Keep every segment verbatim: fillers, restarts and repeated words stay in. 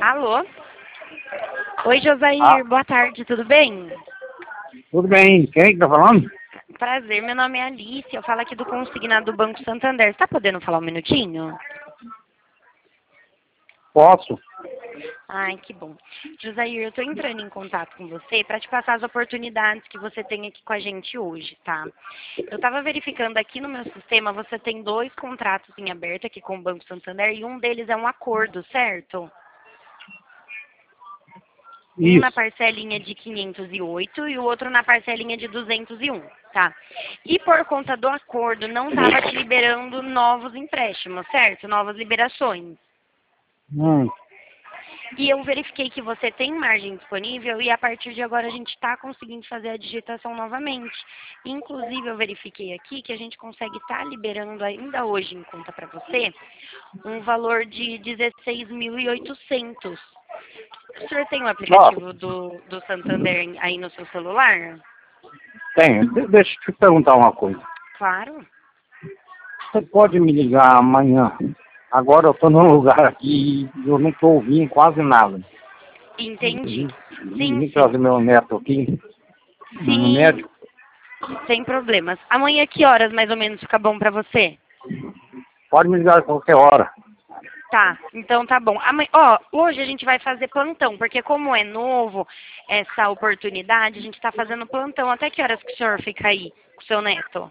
Alô? Oi, Josair, Ah, boa tarde, tudo bem? tudo bem. Quem que tá falando? Prazer, meu nome é Alice, eu falo aqui do consignado do Banco Santander. Você tá podendo falar um minutinho? Posso. Ai, que bom. Josair, eu tô entrando em contato com você para te passar as oportunidades que você tem aqui com a gente hoje, tá? Eu tava verificando aqui no meu sistema, você tem dois contratos em aberto aqui com o Banco Santander e um deles é um acordo, certo? Um na Isso. parcelinha de quinhentos e oito e o outro na parcelinha de duzentos e um, tá? E por conta do acordo, não estava te liberando novos empréstimos, certo? Novas liberações. Hum. E eu verifiquei que você tem margem disponível e a partir de agora a gente está conseguindo fazer a digitação novamente. Inclusive, eu verifiquei aqui que a gente consegue estar liberando ainda hoje em conta para você um valor de dezesseis mil e oitocentos. O senhor tem o Ó, aplicativo do, do Santander aí no seu celular? tem. De- deixa eu te perguntar uma coisa. Claro. Você pode me ligar amanhã? Agora eu tô num lugar aqui e eu não tô ouvindo quase nada. Entendi. Vim Sim, vim sim. trazer meu neto aqui no Sim, médico. sem problemas. Amanhã que horas mais ou menos fica bom para você? Pode me ligar a qualquer hora. Tá, então tá bom. Amanhã, ó, hoje a gente vai fazer plantão, porque como é novo essa oportunidade, a gente tá fazendo plantão. Até que horas que o senhor fica aí com o seu neto?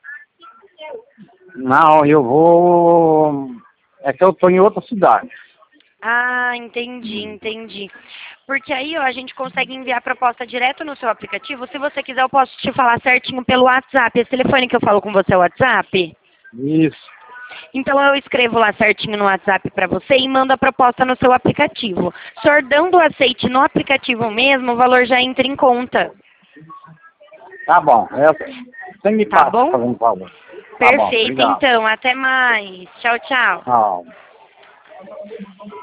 Não, eu vou... É que eu tô em outra cidade. Ah, entendi, entendi. Porque aí, ó, a gente consegue enviar a proposta direto no seu aplicativo. Se você quiser, eu posso te falar certinho pelo WhatsApp. Esse telefone que eu falo com você é o WhatsApp? Isso. Então eu escrevo lá certinho no WhatsApp para você e mando a proposta no seu aplicativo. O senhor dando o aceite no aplicativo mesmo, o valor já entra em conta. Tá bom. É, você me Tá passa, bom? fazendo um favor. Tá bom, Perfeito, obrigado. então. Até mais. Tchau, tchau. Tchau.